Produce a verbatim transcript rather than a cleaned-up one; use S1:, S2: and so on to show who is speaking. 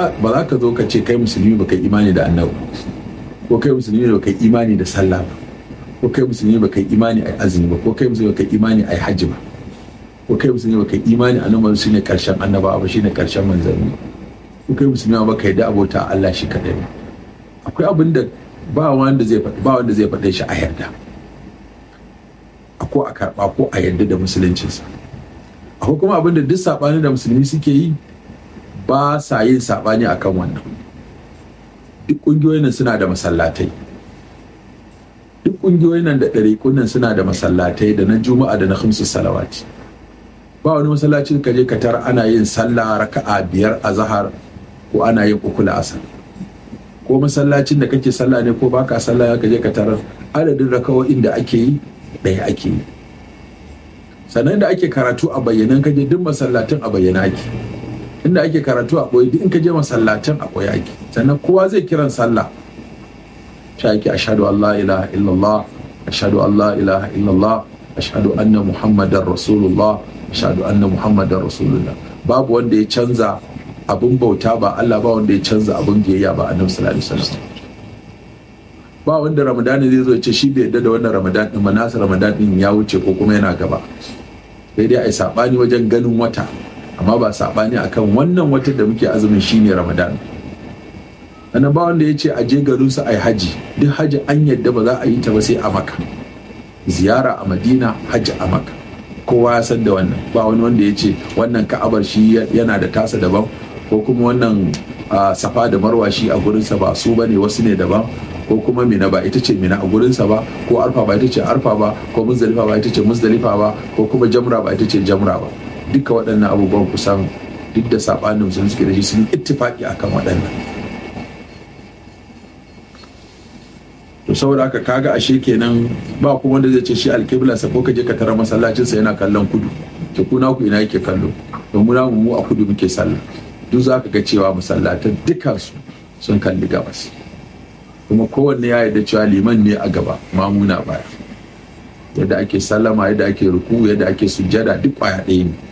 S1: ba za ka zo ka ce kai musulmi ba kai imani da annabi ko kai musulmi ba kai imani da sallah ba ko kai musulmi ba kai imani ai azumi ba ko kai musulmi ba kai imani ai hajji ba ko kai musulmi ba kai imani annabi shine karshen annaba ba shine karshen manzanni ko kai musulmi ba kai da abota Allah shi kadai ba. Akwai abin da ba wanda zai faɗi ba wanda zai faɗe shi a yarda ko a karɓa ko a yarda da musuluncinsa. Akwai kuma abin da duk saɓani da musulmi suke yi ba sa yin saɓani akan wannan. Duk ƙungiyoyin nan suna da masallatai duk ƙungiyoyin nan da ɗariƙun nan suna da masallatai da na juma'a da na khamsu salawati. Ba wani masallacin ka je ka tara ana yin sallah raka'a biyar a zahar ko ana yin uku la'asar, ko masallacin da kake sallah ne ko baka sallah ka je ka tarar adadin raka'o'in da ake yi ɗaya ake yi. Sannan da ake karatu a bayyanan ka je duk masallatin a bayyana ake, inda ake karatu a ɓoye duk in ka je masallatin a ɓoye ake. Sannan kowa zai kiran sallah shi ake ashhadu an la ilaha illallah ashhadu an la ilaha illallah ashhadu anna muhammadar rasulullah ashhadu anna muhammadar rasulullah. Babu wanda ya canza abin bauta ba Allah, ba wanda ya canza abin biyayya ba annabi sallallahu alaihi wasallam. Ba wanda ramadani zai zo ya ce shi bai yadda da wannan ramadan din, manasa ramadan din ya wuce ko kuma yana gaba. Sai dai ai sabani wajen ganin wata, amma ba sabani akan wannan watan da muke azumin shine ramadan. Ana ba wanda ya ce a je garin su ai haji, duk haji an yadda ba za a yi ta ba sai a Makka. Ziyara a Madina, haji a Makka. Kowa ya san da wannan. Ba wani wanda ya ce wannan Ka'abar shi yana da tasa daban, ko kuma wannan Safa da Marwa shi a gurinsa ba su bane, wasu ne daban, ko kuma Mina ba ita ce Mina a gurinsa ba, ko Arfa ba ita ce Arfa ba, ko Muzdalifa ba ita ce Muzdalifa ba, ko kuma Jamra ba ita ce Jamra ba. Duka waɗannan abubuwan kusan duk da sabanin sun suke da shi sun ittifaki akan waɗannan. To saboda haka kaga ashe kenan ba kuma wanda zai ce shi alƙibla sa ko ka je ka tara masallacin sa yana kallon kudu, to kuna ku ina yake kallo, don mu mu a kudu muke sallah. Duk za ka ga cewa masallatan dukansu sun kalli gabas, kuma kowanne ya yarda cewa liman ne a gaba mamuna baya. Yadda ake sallama, yadda ake ruku, yadda ake sujjada duk kwaya ɗaya ne.